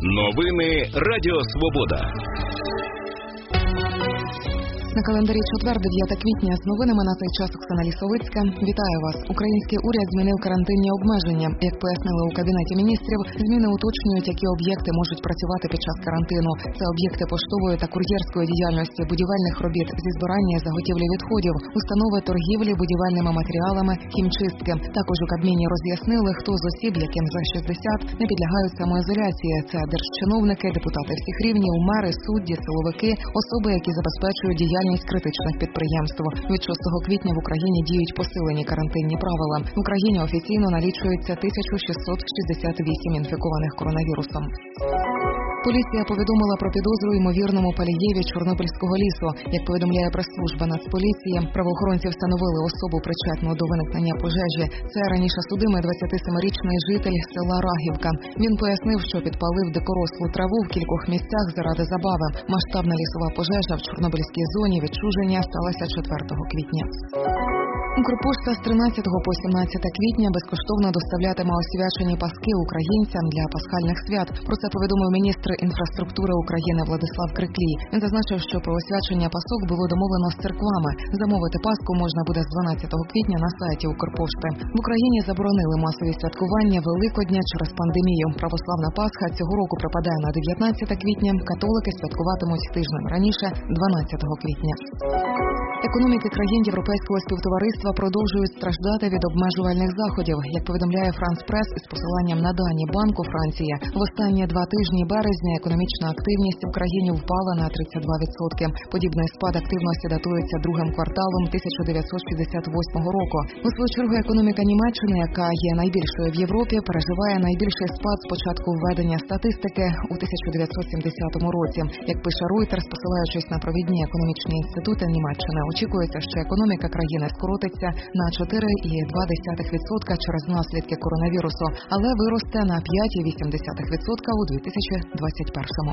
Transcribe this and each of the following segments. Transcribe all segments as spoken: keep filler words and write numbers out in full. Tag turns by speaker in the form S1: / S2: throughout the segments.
S1: Новини Радіо Свобода.
S2: На календарі четвер, дев'яте квітня, з новинами на цей час Оксана Лісовицька. Вітаю вас. Український уряд змінив карантинні обмеження. Як пояснили у Кабінеті міністрів, зміни уточнюють, які об'єкти можуть працювати під час карантину. Це об'єкти поштової та кур'єрської діяльності, будівельних робіт зі збирання і заготівлі відходів, установи торгівлі будівельними матеріалами, хімчистки. Також у Кабміні роз'яснили, хто з осіб, яким за шістдесят, не підлягають самоізоляції. Це держчиновники, депутати всіх рівнів, мери, судді, силовики, особи, які забезпечують діяльність критичних підприємств. Від шостого квітня в Україні діють посилені карантинні правила. В Україні офіційно налічується тисяча шістсот шістдесят вісім інфікованих коронавірусом. Поліція повідомила про підозру ймовірному палієві Чорнобильського лісу. Як повідомляє прес-служба Нацполіції, правоохоронці встановили особу, причетну до виникнення пожежі. Це раніше судимий двадцятисемирічний житель села Рагівка. Він пояснив, що підпалив дикорослу траву в кількох місцях заради забави. Масштабна лісова пожежа в Чорнобильській зоні відчуження сталася четвертого квітня. Укрпошта з тринадцятого по сімнадцяте квітня безкоштовно доставлятиме освячені паски українцям для пасхальних свят. Про це повідомив міністр інфраструктури України Владислав Криклій. Він зазначив, що про освячення пасок було домовлено з церквами. Замовити паску можна буде з дванадцятого квітня на сайті Укрпошти. В Україні заборонили масові святкування Великодня через пандемію. Православна Пасха цього року припадає на дев'ятнадцяте квітня. Католики святкуватимуть тижнем раніше, дванадцятого квітня. Економіки країн Європейського співтовариства продовжують страждати від обмежувальних заходів. Як повідомляє Франс Прес із посиланням на дані Банку Франції, в останні два тижні березня економічна активність в країні впала на тридцять два відсотки. Подібний спад активності датується другим кварталом тисяча дев'ятсот шістдесят восьмого року. У свою чергу економіка Німеччини, яка є найбільшою в Європі, переживає найбільший спад з початку введення статистики у тисяча дев'ятсот сімдесятому році. Як пише Reuters, посилаючись на провідні економічні інститути Німеччини, очікується, що економіка країни скоротиться на чотири цілих два десятих відсотка через наслідки коронавірусу, але виросте на п'ять цілих вісім десятих відсотка у дві тисячі двадцять першому.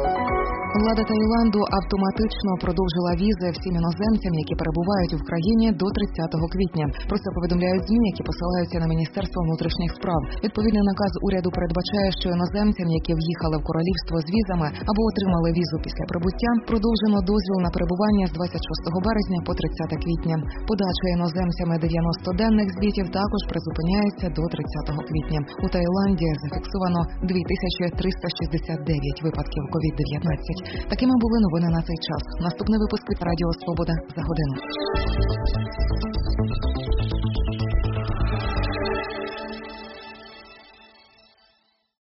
S2: Влада Таїланду автоматично продовжила візи всім іноземцям, які перебувають в країні до тридцятого квітня. Про це повідомляють ЗМІ, які посилаються на Міністерство внутрішніх справ. Відповідний наказ уряду передбачає, що іноземцям, які в'їхали в королівство з візами або отримали візу після прибуття, продовжено дозвіл на перебування з двадцять шостого березня по тридцяте квітня. Подача іноземцями дев'яностоденних звітів також призупиняється до тридцятого квітня. У Таїланді зафіксовано дві тисячі триста шістдесят дев'ять випадків ковід дев'ятнадцять. Такими були новини на цей час. Наступний випуск від Радіо Свобода за годину.